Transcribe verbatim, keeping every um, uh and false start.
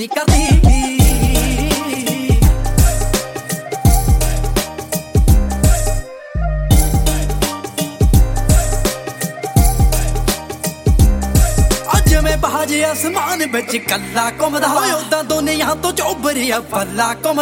ਨਹੀਂ ਕਰਦੀ ਜਿਵੇਂ ਬਾਜ ਅਸਮਾਨ ਵਿੱਚ ਕੱਲਾ ਘੁੰਮਦਾ ਹੋਏ ਉਦਾਂ ਦੁਨੀਆ ਤੋਂ ਚੋਬਰਿਆ ਪੱਲਾ ਘੁੰਮਦਾ